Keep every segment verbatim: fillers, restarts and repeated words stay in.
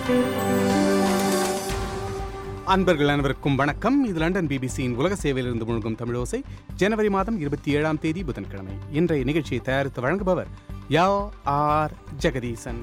அன்பர்கள் அனைவருக்கும் வணக்கம். இது லண்டன் பிபிசியின் உலக சேவையிலிருந்து முழுகும் தமிழோசை. ஜனவரி மாதம் இருபத்தி ஏழாம் தேதி புதன்கிழமை. இன்றைய நிகழ்ச்சியை தயாரித்து வழங்குபவர் யா ஆர் ஜெகதீசன்.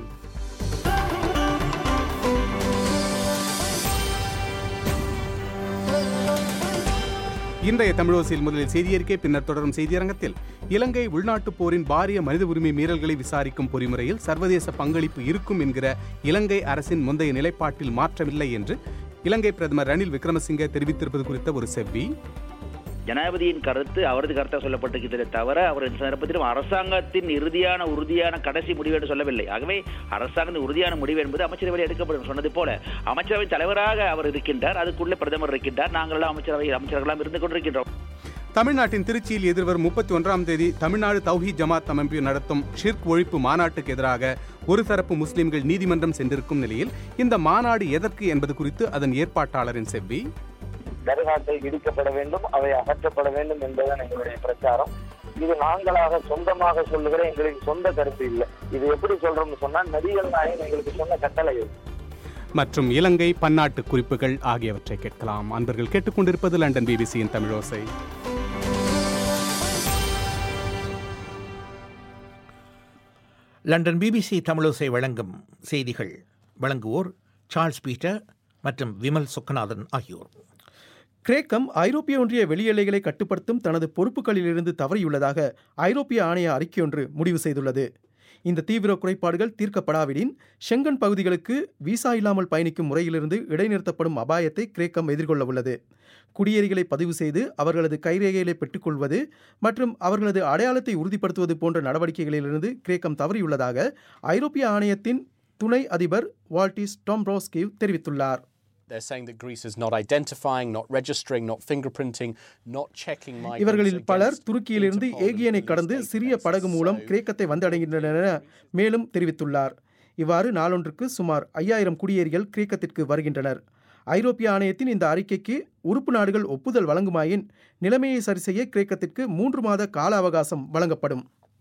இன்றைய தமிழோசையில் முதலில் செய்தியறிக்கை, பின்னர் தொடரும் செய்தியரங்கத்தில் இலங்கை உள்நாட்டுப் போரின் பாரிய மனித உரிமை மீறல்களை விசாரிக்கும் பொறிமுறையில் சர்வதேச பங்களிப்பு இருக்கும் என்கிற இலங்கை அரசின் முந்தைய நிலைப்பாட்டில் மாற்றமில்லை என்று இலங்கை பிரதமர் ரணில் விக்ரமசிங்கே தெரிவித்திருப்பது குறித்த ஒரு செவ்வி. ஜனாதிபதியின் கருத்து அவரது கருத்தாக சொல்லப்பட்டிருக்கிறதே தவிர அவர் சந்தர்ப்பத்திலும் அரசாங்கத்தின் இறுதியான உறுதியான கடைசி முடிவு என்று சொல்லவில்லை. ஆகவே அரசாங்கத்தின் உறுதியான முடிவு என்பது அமைச்சரவையில் எடுக்கப்படும். சொன்னது போல அமைச்சரவை தலைவராக அவர் இருக்கின்றார், அதுக்குள்ளே பிரதமர் இருக்கின்றார், நாங்களெல்லாம் அமைச்சரவை அமைச்சர்களாம் இருந்து கொண்டிருக்கின்றோம். தமிழ்நாட்டின் திருச்சியில் எதிர்வரும் முப்பத்தி ஒன்றாம் தேதி தமிழ்நாடு தௌஹீத் ஜமாத் அமைப்பு நடத்தும் ஷிர்க் ஒழிப்பு மாநாட்டுக்கு எதிராக ஒரு தரப்பு முஸ்லிம்கள் நீதிமன்றம் சென்றிருக்கும் நிலையில் இந்த மாநாடு எதற்கு என்பது குறித்து அதன் ஏற்பாட்டாளரின் செவ்வி. தர்காக்கள் இடிக்கப்பட வேண்டும், அவை அகற்றப்பட வேண்டும் என்பதுதான் எங்களுடைய பிரச்சாரம். இது நாங்களாக சொந்தமாக சொல்லுகிற எங்களுக்கு சொந்த கருத்து இல்லை. இது எப்படி சொல்றோம்னு சொன்னா நபிகள் நாயகம் எங்களுக்கு சொன்ன கட்டளை மற்றும் இலங்கை பன்னாட்டு குறிப்புகள் ஆகியவற்றை கேட்கலாம். அன்பர்கள் கேட்டுக்கொண்டிருப்பது லண்டன் பிபிசியின் தமிழோசை. லண்டன் பிபிசி தமிழோசை வழங்கும் செய்திகள். வழங்குவோர் சார்ல்ஸ் பீட்டர் மற்றும் விமல் சொக்கநாதன் ஆகியோர். கிரேக்கம் ஐரோப்பிய ஒன்றிய வெளியெல்லைகளை கட்டுப்படுத்தும் தனது பொறுப்புகளிலிருந்து தவறியுள்ளதாக ஐரோப்பிய ஆணைய அறிக்கையொன்று முடிவு செய்துள்ளது. இந்த தீவிர குறைபாடுகள் தீர்க்கப்படாவிடின் ஷெங்கன் பகுதிகளுக்கு விசா இல்லாமல் பயணிக்கும் முறையிலிருந்து இடைநிறுத்தப்படும் அபாயத்தை கிரேக்கம் எதிர்கொள்ள உள்ளது. குடியேறிகளை பதிவு செய்து அவர்களது கைரேகைகளை பெற்றுக்கொள்வது மற்றும் அவர்களது அடையாளத்தை உறுதிப்படுத்துவது போன்ற நடவடிக்கைகளிலிருந்து கிரேக்கம் தவறியுள்ளதாக ஐரோப்பிய ஆணையத்தின் துணை அதிபர் வால்டிஸ் டாம்ப்ரோஸ்கிவ் தெரிவித்துள்ளார். They're saying that Greece is not identifying, not registering, not fingerprinting, not checking migrants. இவர்களில் பலர் துருக்கியிலிருந்து ஏகியனை கடந்து சிறிய படகு மூலம் கிரேக்கத்தை வந்தடைகின்றனர் என மேலும் தெரிவித்துள்ளார். இவ்வாறு நாளொன்றுக்கு சுமார் ஐயாயிரம் குடியேறிகள் கிரேக்கத்திற்கு வருகின்றனர். ஐரோப்பிய ஆணையத்தின் இந்த அறிக்கைக்கு உறுப்பு நாடுகள் ஒப்புதல் வழங்குமாயின் நிலைமையை சரிசெய்ய கிரேக்கத்திற்கு மூன்று மாத கால அவகாசம் வழங்கப்படும்.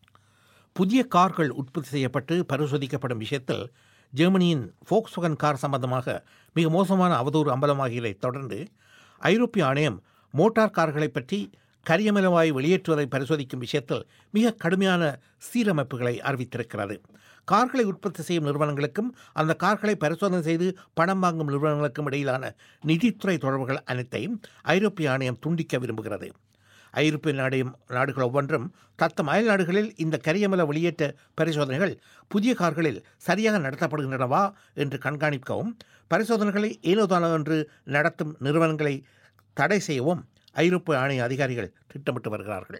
புதிய கார்கள் உற்பத்தி செய்யப்பட்டு பரிசோதிக்கப்படும் விஷயத்தில் ஜெர்மனியின் ஃபோக்ஸ்வாகன் கார் சம்பந்தமாக மிக மோசமான அவதூறு அம்பலமாகியதை தொடர்ந்து ஐரோப்பிய ஆணையம் மோட்டார் கார்களை பற்றி கரியமிலவாய் வெளியேற்றுவதை பரிசோதிக்கும் விஷயத்தில் மிக கடுமையான சீரமைப்புகளை அறிவித்திருக்கிறது. கார்களை உற்பத்தி செய்யும் நிறுவனங்களுக்கும் அந்த கார்களை பரிசோதனை செய்து பணம் வாங்கும் நிறுவனங்களுக்கும் இடையிலான நிதித்துறை தொடர்புகள் அனைத்தையும் ஐரோப்பிய ஆணையம் துண்டிக்க விரும்புகிறது. ஐரோப்பிய நாடையும் நாடுகள் ஒவ்வொன்றும் தத்தம் அயல் நாடுகளில் இந்த கரியமில வெளியேற்ற பரிசோதனைகள் புதிய கார்களில் சரியாக நடத்தப்படுகின்றனவா என்று கண்காணிக்கவும், பரிசோதனைகளை ஏனோதானோ என்று நடத்தும் நிறுவனங்களை தடை செய்யவும் ஐரோப்பிய ஆணைய அதிகாரிகள் திட்டமிட்டு வருகிறார்கள்.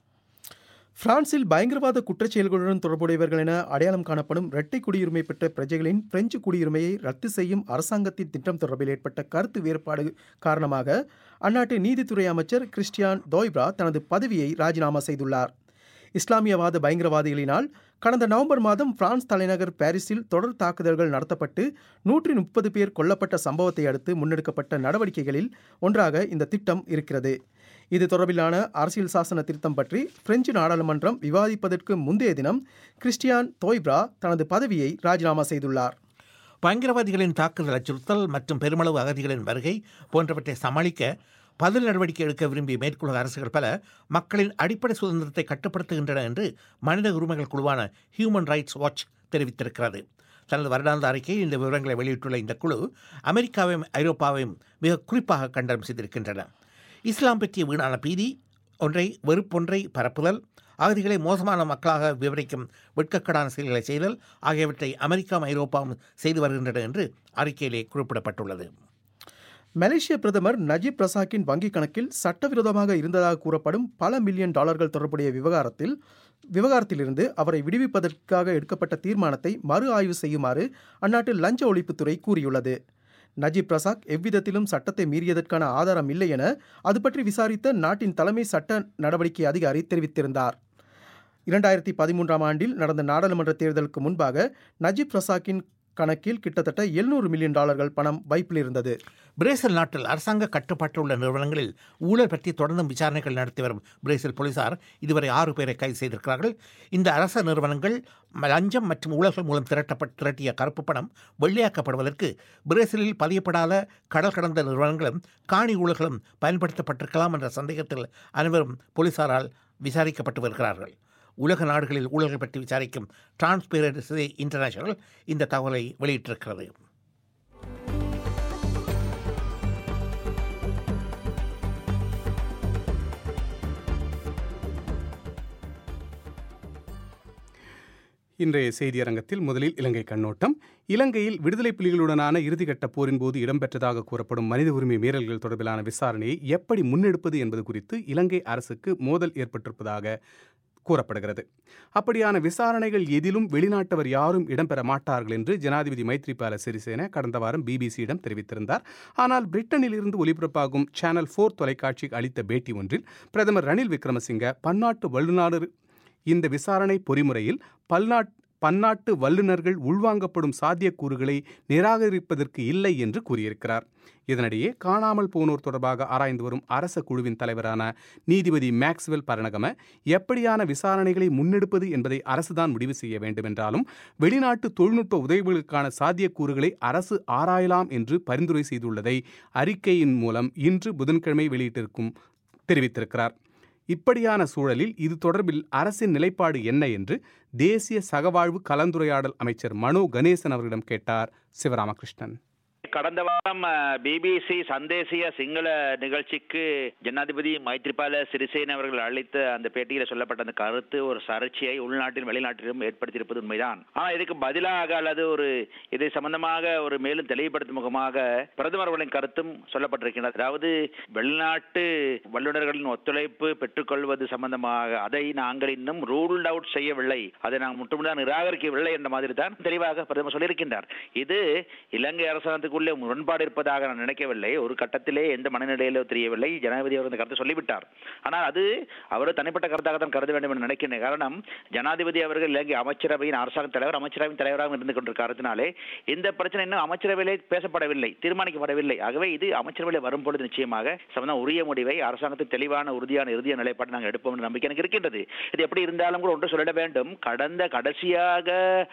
பிரான்சில் பயங்கரவாத குற்றச்செயல்களுடன் தொடர்புடையவர்கள் என அடையாளம் காணப்படும் இரட்டை குடியுரிமை பெற்ற பிரஜைகளின் பிரெஞ்சு குடியுரிமையை ரத்து செய்யும் அரசாங்கத்தின் திட்டம் தொடர்பில் ஏற்பட்ட கருத்து வேறுபாடு காரணமாக அந்நாட்டு நீதித்துறை அமைச்சர் கிறிஸ்டியான் தோய்ப்ரா தனது பதவியை ராஜினாமா செய்துள்ளார். இஸ்லாமியவாத பயங்கரவாதிகளினால் கடந்த நவம்பர் மாதம் பிரான்ஸ் தலைநகர் பாரிஸில் தொடர் தாக்குதல்கள் நடத்தப்பட்டு நூற்றி முப்பது பேர் கொல்லப்பட்ட சம்பவத்தை அடுத்து முன்னெடுக்கப்பட்ட நடவடிக்கைகளில் ஒன்றாக இந்த திட்டம் இருக்கிறது. இது தொடர்பிலான அரசியல் சாசன திருத்தம் பற்றி பிரெஞ்சு நாடாளுமன்றம் விவாதிப்பதற்கு முந்தைய தினம் கிறிஸ்டியான் தோய்ப்ரா தனது பதவியை ராஜினாமா செய்துள்ளார். பயங்கரவாதிகளின் தாக்குதல் அச்சுறுத்தல் மற்றும் பெருமளவு அகதிகளின் வருகை போன்றவற்றை சமாளிக்க பதில் நடவடிக்கை எடுக்க விரும்பிய மேற்குலக அரசுகள் பல மக்களின் அடிப்படை சுதந்திரத்தை கட்டுப்படுத்துகின்றன என்று மனித உரிமைகள் குழுவான ஹியூமன் ரைட்ஸ் வாட்ச் தெரிவித்திருக்கிறது. தனது வருடாந்த அறிக்கையில் இந்த விவரங்களை வெளியிட்டுள்ள இந்த குழு அமெரிக்காவையும் ஐரோப்பாவையும் மிக குறிப்பாக கண்டனம் செய்திருக்கின்றன. இஸ்லாம் பற்றிய வீணான பீதி ஒன்றை வெறுப்பொன்றை பரப்புதல், அகதிகளை மோசமான மக்களாக விவரிக்கும் வெட்கக்கடான செயல்களை செய்தல் ஆகியவற்றை அமெரிக்காவும் ஐரோப்பாவும் செய்து வருகின்றன என்று அறிக்கையிலே குறிப்பிடப்பட்டுள்ளது. மலேசிய பிரதமர் நஜீப் ரசாக்கின் வங்கிக் கணக்கில் சட்டவிரோதமாக இருந்ததாக கூறப்படும் பல மில்லியன் டாலர்கள் தொடர்புடைய விவகாரத்தில் விவகாரத்திலிருந்து அவரை விடுவிப்பதற்காக எடுக்கப்பட்ட தீர்மானத்தை மறு ஆய்வு செய்யுமாறு அந்நாட்டு லஞ்ச ஒழிப்புத்துறை கூறியுள்ளது. நஜீப் ரசாக் எவ்விதத்திலும் சட்டத்தை மீறியதற்கான ஆதாரம் இல்லை என அது பற்றி விசாரித்த நாட்டின் தலைமை சட்ட நடவடிக்கை அதிகாரி தெரிவித்திருந்தார். இரண்டாயிரத்தி பதிமூன்றாம் ஆண்டில் நடந்த நாடாளுமன்ற தேர்தலுக்கு முன்பாக நஜீப் ரசாக்கின் கணக்கில் கிட்டத்தட்ட எழுநூறு மில்லியன் டாலர்கள் பணம் வைப்பில் இருந்தது. பிரேசில் நாட்டில் அரசாங்க கட்டுப்பாட்டில் உள்ள நிறுவனங்களில் ஊழல் பற்றி தொடர்ந்தும் விசாரணைகள் நடத்தி வரும் பிரேசில் போலீசார் இதுவரை ஆறு பேரை கைது செய்திருக்கிறார்கள். இந்த அரச நிறுவனங்கள் லஞ்சம் மற்றும் ஊழல்கள் மூலம் திரட்டப்பட்டு திரட்டிய கருப்பு பணம் வெள்ளையாக்கப்படுவதற்கு பிரேசிலில் பதியப்படாத கடல் கடந்த நிறுவனங்களும் காணி ஊழல்களும் பயன்படுத்தப்பட்டிருக்கலாம் என்ற சந்தேகத்தில் அனைவரும் போலீசாரால் விசாரிக்கப்பட்டு வருகிறார்கள். உலக நாடுகளில் ஊழல்கள் பற்றி விசாரிக்கும் டிரான்ஸ்பேரன்சி இன்டர்நேஷனல் இந்த தகவலை வெளியிட்டிருக்கிறது. இன்றைய செய்தியரங்கத்தில் முதலில் இலங்கை கண்ணோட்டம். இலங்கையில் விடுதலை புலிகளுடனான இறுதிக்கட்ட போரின் போது இடம்பெற்றதாக கூறப்படும் மனித உரிமை மீறல்கள் தொடர்பிலான விசாரணையை எப்படி முன்னெடுப்பது என்பது குறித்து இலங்கை அரசுக்கு மோதல் ஏற்பட்டிருப்பதாக கூறப்படுகிறது. அப்படியான விசாரணைகள் எதிலும் வெளிநாட்டவர் யாரும் இடம்பெற மாட்டார்கள் என்று ஜனாதிபதி மைத்ரிபால சிறிசேன கடந்த வாரம் பிபிசியிடம் தெரிவித்திருந்தார். ஆனால் பிரிட்டனில் இருந்து ஒலிபரப்பாகும் சேனல் போர் தொலைக்காட்சிக்கு அளித்த பேட்டி ஒன்றில் பிரதமர் ரணில் விக்ரமசிங்க பன்னாட்டு வல்லுநர் இந்த விசாரணை பொறிமுறையில் பல்நாட் பன்னாட்டு வல்லுநர்கள் உள்வாங்கப்படும் சாத்தியக்கூறுகளை நிராகரிப்பதற்கு இல்லை என்று கூறியிருக்கிறார். இதனிடையே காணாமல் போனோர் தொடர்பாக ஆராய்ந்து வரும் அரச குழுவின் தலைவரான நீதிபதி மேக்ஸ்வெல் பரணகம எப்படியான விசாரணைகளை முன்னெடுப்பது என்பதை அரசுதான் முடிவு செய்ய வேண்டும் என்றாலும் வெளிநாட்டு தொழில்நுட்ப உதவிகளுக்கான சாத்தியக்கூறுகளை அரசு ஆராயலாம் என்று பரிந்துரை செய்துள்ளதை அறிக்கையின் மூலம் இன்று புதன்கிழமை வெளியிட்டிருக்கும் தெரிவித்திருக்கிறார். இப்படியான சூழலில் இது தொடர்பில் அரசின் நிலைப்பாடு என்ன என்று தேசிய சகவாழ்வு கலந்துரையாடல் அமைச்சர் மனோ கணேசன் அவர்களிடம் கேட்டார் சிவராமகிருஷ்ணன். கடந்த வாரம் பிபிசி சந்தேசிய சிங்கள நிகழ்ச்சிக்கு ஜனாதிபதி மைத்ரிபால சிறிசேன அவர்கள் அளித்த அந்த பேட்டியில் சொல்லப்பட்ட அந்த கருத்து ஒரு சர்ச்சையை உள்நாட்டிலும் வெளிநாட்டிலும் ஏற்படுத்தியிருப்பது உண்மைதான். ஆனால் இதுக்கு பதிலாக அல்லது ஒரு இதை சம்பந்தமாக ஒரு மேலும் தெளிவுபடுத்தும் முகமாக பிரதமர் அவர்களின் கருத்தும் சொல்லப்பட்டிருக்கிறது. அதாவது வெளிநாட்டு வல்லுநர்களின் ஒத்துழைப்பு பெற்றுக்கொள்வது சம்பந்தமாக அதை நாங்கள் இன்னும் ரூல்ட் அவுட் செய்யவில்லை, அதை நாங்கள் முற்றுமுழுதாக நிராகரிக்கவில்லை என்ற மாதிரி தான் தெளிவாக பிரதமர் சொல்லியிருக்கின்றார். இது இலங்கை அரசாங்கத்துக்கு முரண்பாடு இருப்பதாக நான் நினைக்கவில்லை. ஒரு கட்டத்திலே எந்த மனநிலையிலோ தெரியவில்லை. ஜனாதிபதி அவர் இந்த கருத்தை சொல்லிவிட்டார். ஆனால் அது அவர் தனிப்பட்ட கருத்தாக தான் கருத வேண்டும் என்று நினைக்கிறேன். காரணம், ஜனாதிபதி அவர்கள் இலங்கை அமைச்சரவையின் அரசாங்க தலைவர் அமைச்சரவையின் தலைவராக இருந்து கொண்டிருக்கிறதுனாலே இந்த பிரச்சனை இன்னும் அமைச்சரவையிலே பேசப்படவில்லை, தீர்மானிக்கப்படவில்லை. ஆகவே இது அமைச்சரவையில் வரும்பொழுது நிச்சயமாக சம்பந்தம் உரிய முடிவை அரசாங்கத்தின் தெளிவான உறுதியான இறுதிய நிலைப்பாடு நாங்கள் எடுப்போம் என்ற நம்பிக்கை எனக்கு இருக்கின்றது. இது எப்படி இருந்தாலும் கூட ஒன்று சொல்லிட வேண்டும். கடந்த கடைசியாக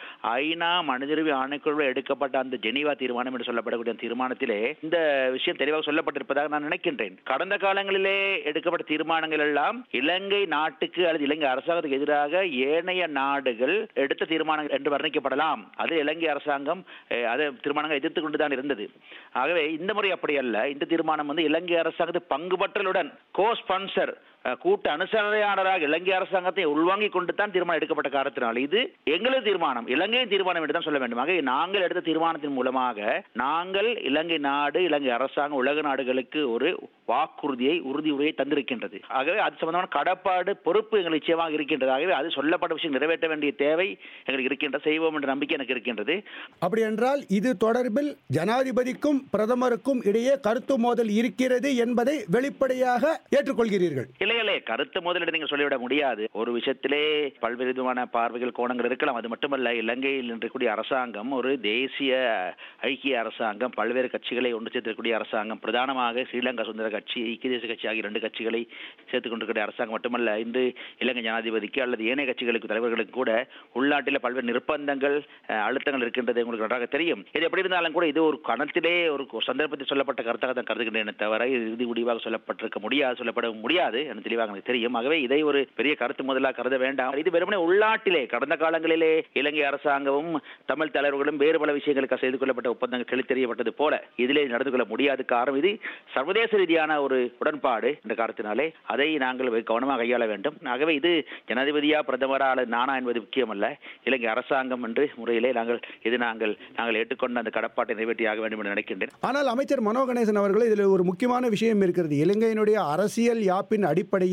ஐநா மனிதரிமை ஆணைக்குழுவில் எடுக்கப்பட்ட அந்த ஜெனீவா தீர்மானம் என்று சொல்லப்படக்கூடிய தீர்மானத்திலே இந்த விஷயம் தெளிவாக சொல்லப்பட்டிருப்பதாக நான் நினைக்கின்றேன். கடந்த காலங்களிலே எடுக்கப்பட்ட தீர்மானங்கள் எல்லாம் இலங்கை நாட்டுக்கு அல்லது இலங்கை அரசாங்கத்துக்கு எதிராக ஏனைய நாடுகள் எடுத்த தீர்மானங்கள் என்று வர்ணிக்கப்படலாம். அது இலங்கை அரசாங்கம் அதை தீர்மானங்கள் எதிர்த்து கொண்டுதான் இருந்தது. ஆகவே இந்த முறை அப்படி அல்ல. இந்த தீர்மானம் வந்து இலங்கை அரசாங்கத்தை பங்குபற்றலுடன் கோ ஸ்பான்சர் கூட்டு அனுசரணையாளராக இலங்கை அரசாங்கத்தை உள்வாங்கிக் கொண்டு தான் தீர்மானம் எடுக்கப்பட்ட காரணத்தினால் இது எங்களது தீர்மானம், இலங்கையின் தீர்மானம் என்று தான் சொல்ல வேண்டும். ஆக நாங்கள் எடுத்த தீர்மானத்தின் மூலமாக நாங்கள் இலங்கை நாடு இலங்கை அரசாங்கம் உலக நாடுகளுக்கு ஒரு வாக்குறுதியை உறுதி உரையை தந்திருக்கின்றது. ஆகவே அது சம்பந்தமான கடப்பாடு பொறுப்பு எங்களுக்கு நிச்சயமாக இருக்கின்றது. ஆகவே அது சொல்லப்பட்ட விஷயம் நிறைவேற்ற வேண்டிய தேவை எங்களுக்கு இருக்கின்ற செய்வோம் என்ற நம்பிக்கை எனக்கு இருக்கின்றது. அப்படி என்றால் இது தொடர்பில் ஜனாதிபதிக்கும் பிரதமருக்கும் இடையே கருத்து மோதல் இருக்கிறது என்பதை வெளிப்படையாக ஏற்றுக்கொள்கிறீர்கள்? இல்லை இல்லை, கருத்து மோதல் நீங்கள் சொல்லிவிட முடியாது. ஒரு விஷயத்திலே பல்வேறு விதமான பார்வைகள் கோணங்கள் இருக்கலாம். அது மட்டுமல்ல, இலங்கையில் இருக்கக்கூடிய அரசாங்கம் ஒரு தேசிய ஐக்கிய அரசாங்கம், பல்வேறு கட்சிகளை ஒன்று சேர்த்திருக்கக்கூடிய அரசாங்கம், பிரதானமாக ஸ்ரீலங்கா சுதந்திர கட்சி, ஐக்கிய தேசிய கட்சி ஆகிய இரண்டு கட்சிகளை சேர்த்துக் கொண்டிருக்கிற அரசாங்கம் மட்டுமல்ல, இன்று இலங்கை ஜனாதிபதிக்கு அல்லது ஏனைய கட்சிகளுக்கு தலைவர்களுக்கு கூட உள்நாட்டில் பல்வேறு நிர்பந்தங்கள் அழுத்தங்கள் இருக்கின்றது உங்களுக்கு நன்றாக தெரியும். இது எப்படி இருந்தாலும் கூட இது ஒரு கணத்திலே ஒரு சந்தர்ப்பத்தில் சொல்லப்பட்ட கருத்தாக தான் கருதுகின்றேன் தவிர இறுதி முடிவாக சொல்லப்பட்டிருக்க முடியாது, சொல்லப்பட முடியாது என்று தெளிவாக எனக்கு தெரியும். ஆகவே இதை ஒரு பெரிய கருத்து முதலாக கருத வேண்டாம். இது வெறுமனே உள்நாட்டிலே கடந்த காலங்களிலே இலங்கை அரசாங்கமும் தமிழ் தலைவர்களும் வேறு பல விஷயங்களுக்கு செய்து கொள்ளப்பட்ட ஒப்பந்தங்கள் தெளித்தெறியப்பட்டது போல இதிலே நடந்து கொள்ள முடியாது. காரணம் இது சர்வதேச ரீதியான ஒரு உடன்பாடு என்ற காரணத்தினாலே அதை நாங்கள் கவனமாக கையாள வேண்டும். ஆகவே இது ஜனாதிபதியா பிரதமரா அல்லது நானா என்பது முக்கியமல்ல, இலங்கை அரசாங்கம் என்று முறையிலே நாங்கள் இது நாங்கள் நாங்கள் ஏற்றுக்கொண்ட அந்த கடப்பாட்டை நிறைவேற்றியாக வேண்டும் என்று நினைக்கின்றேன். ஆனால் அமைச்சர் மனோ கணேசன் அவர்கள் இதில் ஒரு முக்கியமான விஷயம் இருக்கிறது. இலங்கையினுடைய அரசியல் யாப்பின் அடிப்படையில்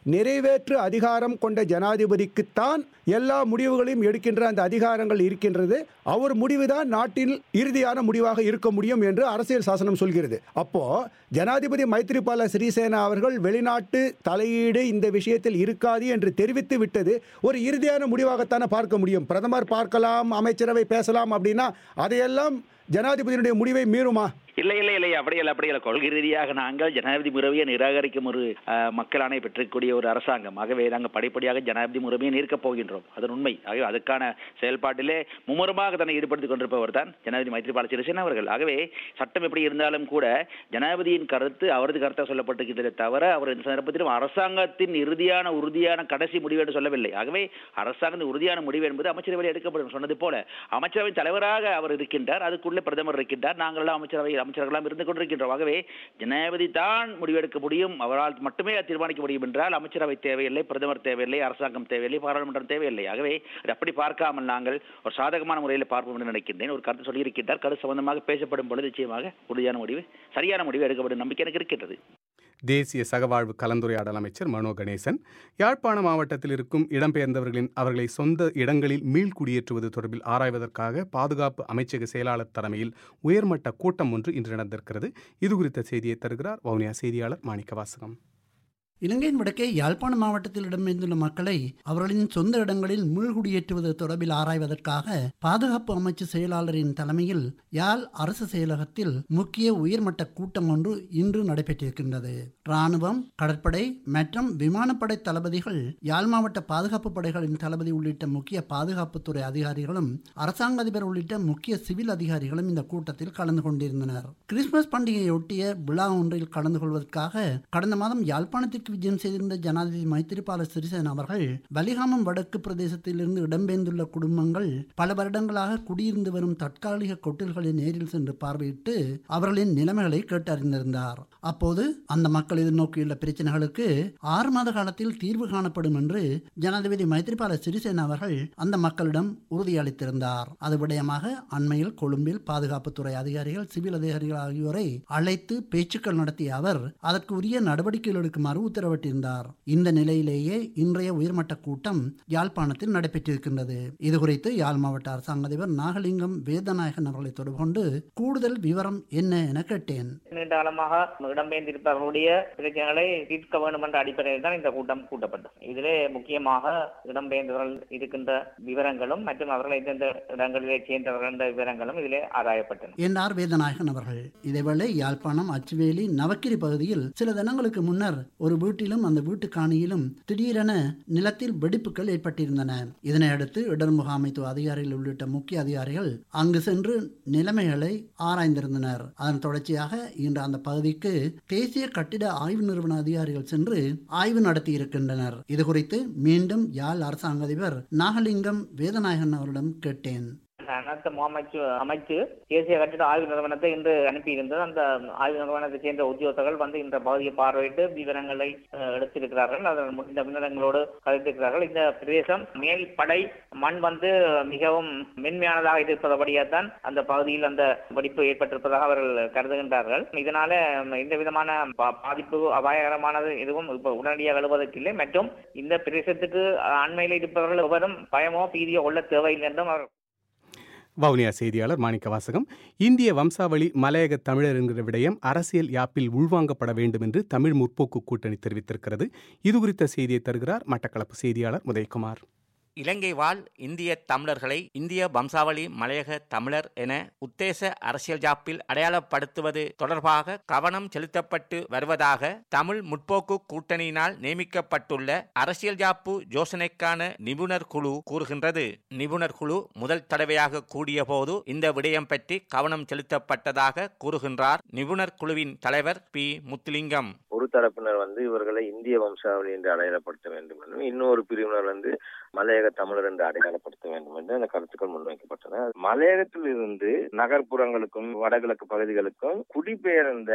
நிறைவேற்று அதிகாரம் கொண்ட ஜனாதிபதிக்குத்தான் எல்லா முடிவுகளையும் எடுக்கின்ற அந்த அதிகாரங்கள் இருக்கின்றது. அவர் முடிவுதான் நாட்டில் இறுதியான முடிவாக இருக்க முடியும் என்று அரசியல் சாசனம் சொல்கிறது. அப்போ ஜனாதிபதி மைத்ரிபால சிறிசேனா அவர்கள் வெளிநாட்டு தலையீடு இந்த விஷயத்தில் இருக்காது என்று தெரிவித்து விட்டது ஒரு இறுதியான முடிவாகத்தானே பார்க்க முடியும். பிரதமர் பார்க்கலாம், அமைச்சரவை பேசலாம் அப்படின்னா அதையெல்லாம் ஜனாதிபதியினுடைய முடிவை மீறுமா? இல்லை இல்லை இல்லை அப்படி இல்லை அப்படி இல்லை. கொள்கை ரீதியாக நாங்கள் ஜனாதிபதி முறையை நிராகரிக்கும் ஒரு மக்களாணை பெற்றக்கூடிய ஒரு அரசாங்கம். ஆகவே நாங்கள் படிப்படியாக ஜனாதிபதி முறையை நீர்க்கப் போகின்றோம். அதன் உண்மை. ஆகவே அதுக்கான செயல்பாட்டிலே மும்முரமாக தன்னை ஈடுபடுத்திக் கொண்டிருப்பவர் தான் ஜனாதிபதி மைத்ரிபால சிறிசேனா அவர்கள். ஆகவே சட்டம் எப்படி இருந்தாலும் கூட ஜனாதிபதியின் கருத்து அவரது கருத்தாக சொல்லப்பட்டிருக்கிறதே தவிர அவர் இந்த சந்தர்ப்பத்திலும் அரசாங்கத்தின் இறுதியான உறுதியான கடைசி முடிவு என்று சொல்லவில்லை. ஆகவே அரசாங்கத்தின் உறுதியான முடிவு என்பது அமைச்சரவையில் எடுக்கப்படும். சொன்னது போல அமைச்சரவை தலைவராக அவர் இருக்கின்றார், அதுக்குள்ளே பிரதமர் இருக்கின்றார், நாங்கள் அமைச்சரவை அமைச்சர்களாம் இருந்து கொண்டிருக்கின்றோம். ஆகவே ஜனாதிபதி தான் முடிவெடுக்க முடியும், அவரால் மட்டுமே தீர்மானிக்க முடியும் என்றால் அமைச்சரவை தேவையில்லை, பிரதமர் தேவையில்லை, அரசாங்கம் தேவையில்லை, பாராளுமன்றம் தேவையில்லை. ஆகவே அப்படி பார்க்காமல் நாங்கள் ஒரு சாதகமான முறையில் பார்ப்போம் என்று நினைக்கின்றேன். ஒரு கருத்து சொல்லியிருக்கின்றார், கருத்து சம்பந்தமாக பேசப்படும் பொழுது நிச்சயமாக உறுதியான முடிவு சரியான முடிவு எடுக்கப்படும் நம்பிக்கை எனக்கு இருக்கின்றது. தேசிய சகவாழ்வு கலந்துரையாடல் அமைச்சர் மனோ கணேசன் யாழ்ப்பாண மாவட்டத்தில் இருக்கும் இடம்பெயர்ந்தவர்களின் அவர்களை சொந்த இடங்களில் மீள்குடியேற்றுவது தொடர்பில் ஆராய்வதற்காக பாதுகாப்பு அமைச்சக செயலாளர் தலைமையில் உயர்மட்ட கூட்டம் ஒன்று இன்று நடந்திருக்கிறது. இது குறித்த செய்தியை தருகிறார் வவுனியா செய்தியாளர் மாணிக்கவாசகம். இலங்கையின் வடக்கே யாழ்ப்பாண மாவட்டத்தில் இடம்பெயர்ந்துள்ள மக்களை அவர்களின் சொந்த இடங்களில் மீள்குடியேற்றுவது தொடர்பில் ஆராய்வதற்காக பாதுகாப்பு அமைச்சு செயலாளரின் தலைமையில் யாழ் அரசு செயலகத்தில் முக்கிய உயர்மட்ட கூட்டம் ஒன்று இன்று நடைபெற்றிருக்கின்றது. இராணுவம், கடற்படை மற்றும் விமானப்படை தளபதிகள், யாழ் மாவட்ட பாதுகாப்பு படைகளின் தளபதி உள்ளிட்ட முக்கிய பாதுகாப்புத்துறை அதிகாரிகளும் அரசாங்க அதிபர் உள்ளிட்ட முக்கிய சிவில் அதிகாரிகளும் இந்த கூட்டத்தில் கலந்து கொண்டிருந்தனர். கிறிஸ்துமஸ் பண்டிகையொட்டிய விழா ஒன்றில் கலந்து கொள்வதற்காக கடந்த மாதம் யாழ்ப்பாணத்திற்கு விஜயம் செய்திருந்த ஜனாதிபதி மைத்ரிபால சிறிசேனா அவர்கள் வலிகாமம் வடக்கு பிரதேசத்திலிருந்து இடம்பெயர்ந்துள்ள குடும்பங்கள் பல வருடங்களாக குடியிருந்து வரும் தற்காலிக கொட்டில்களை நேரில் சென்று பார்வையிட்டு அவர்களின் நிலைமைகளை கேட்டறிந்திருந்தார். அப்போது அந்த மக்கள் எதிர்நோக்கியுள்ள பிரச்சனைகளுக்கு ஆறு மாத காலத்தில் தீர்வு காணப்படும் என்று ஜனாதிபதி மைத்ரிபால சிறிசேனா அவர்கள் அந்த மக்களிடம் உறுதியளித்திருந்தார். அது விடயமாக அண்மையில் கொழும்பில் பாதுகாப்புத்துறை அதிகாரிகள், சிவில் அதிகாரிகள் ஆகியோரை அழைத்து பேச்சுக்கள் நடத்திய அவர் அதற்கு உரிய நடவடிக்கைகள் எடுக்குமாறு உத்தரவிட்டிருந்தார். இந்த நிலையிலேயே இன்றைய உயர்மட்ட கூட்டம் யாழ்ப்பாணத்தில் நடைபெற்றிருக்கின்றது. இதுகுறித்து யாழ் மாவட்ட அரசாங்க அதிபர் நாகலிங்கம் வேதநாயகன் அவர்களை தொடர்பு கொண்டு கூடுதல் விவரம் என்ன என கேட்டேன். நீண்ட காலமாக இடம்பெயர்ந்திருப்பவர்களுடைய பிரச்சனைகளை தீர்க்க வேண்டும் என்ற அடிப்படையில் தான் இந்த கூட்டம் கூட்டப்பட்டது. இதிலே முக்கியமாக இடம்பெயர்ந்தவர்கள் இருக்கின்ற விவரங்களும் மற்றும் அவர்கள் எந்தெந்த இடங்களிலே சேர்ந்தவர்கள் என்ற விவரங்களும் இதிலே ஆராயப்பட்டன என்றார் வேதநாயகன் அவர்கள். இதேவேளை யாழ்ப்பாணம் அச்சுவேலி நவக்கிரி பகுதியில் சில தினங்களுக்கு முன்னர் ஒரு வீட்டிலும் அந்த வீட்டு காணியிலும் திடீரென நிலத்தில் வெடிப்புகள் ஏற்பட்டிருந்தன. இதனையடுத்து இடர் முகாமைத்துவ அதிகாரிகள் உள்ளிட்ட முக்கிய அதிகாரிகள் அங்கு சென்று நிலைமைகளை ஆராய்ந்திருந்தனர். அதன் தொடர்ச்சியாக இன்று அந்த பகுதிக்கு தேசிய கட்டிட ஆய்வு நிறுவன அதிகாரிகள் சென்று ஆய்வு நடத்தி இருக்கின்றனர். இதுகுறித்து மீண்டும் யாழ் அரசாங்க அதிபர் நாகலிங்கம் வேதநாயகன் அவரிடம் கேட்டேன். அனைத்து முகாமைச்சு அமைச்சு தேசிய கட்டிட ஆய்வு நிறுவனத்தை இன்று அனுப்பியிருந்தது. அந்த ஆய்வு நிறுவனத்தை சேர்ந்த உத்தியோகர்கள் வந்து இந்த பகுதியை பார்வையிட்டு விவரங்களை எடுத்திருக்கிறார்கள். அதன் முடிந்த விவரங்களோடு கலைத்திருக்கிறார்கள். இந்த பிரதேசம் மேல் படை மண் வந்து மிகவும் மென்மையானதாக இருப்பதபடியால்தான் அந்த பகுதியில் அந்த வெடிப்பு ஏற்பட்டிருப்பதாக அவர்கள் கருதுகின்றார்கள். இதனால எந்த விதமான பாதிப்பு அபாயகரமானது எதுவும் இப்ப உடனடியாக எழுவதற்கில்லை மற்றும் இந்த பிரதேசத்துக்கு அண்மையில் இருப்பவர்கள் எவரும் பயமோ பீதியோ கொள்ள தேவையில்லை என்றும் அவர். வவுனியா செய்தியாளர் மாணிக்கவாசகம். இந்திய வம்சாவளி மலையக தமிழர் என்கிற விடயம் அரசியல் யாப்பில் உள்வாங்கப்பட வேண்டும் என்று தமிழ் முற்போக்கு கூட்டணி தெரிவித்திருக்கிறது. இது குறித்த செய்தியை தருகிறார் மட்டக்களப்பு செய்தியாளர் உதயகுமார். இலங்கை வாழ் இந்திய தமிழர்களை இந்திய வம்சாவளி மலையக தமிழர் என உத்தேச அரசியல் ஜாப்பில் அடையாளப்படுத்துவது தொடர்பாக கவனம் செலுத்தப்பட்டு வருவதாக தமிழ் முற்போக்கு கூட்டணியினால் நியமிக்கப்பட்டுள்ள அரசியல் ஜாப்பு யோசனைக்கான நிபுணர் குழு கூறுகின்றது. நிபுணர் குழு முதல் தடவையாக கூடிய போது இந்த விடயம் பற்றி கவனம் செலுத்தப்பட்டதாக கூறுகின்றார் நிபுணர் குழுவின் தலைவர் பி முத்துலிங்கம். ஒரு தரப்பினர் வந்து இவர்களை இந்திய வம்சாவளி என்று அடையாளப்படுத்த வேண்டும் என்றும், இன்னொரு பிரிவினர் வந்து மலையக தமிழர் என்று அடையாளப்படுத்த வேண்டும் என்று அந்த கருத்துக்கள் முன்வைக்கப்பட்டன. மலையகத்தில் இருந்து நகர்ப்புறங்களுக்கும் வடகிழக்கு பகுதிகளுக்கும் குடிபெயர்ந்த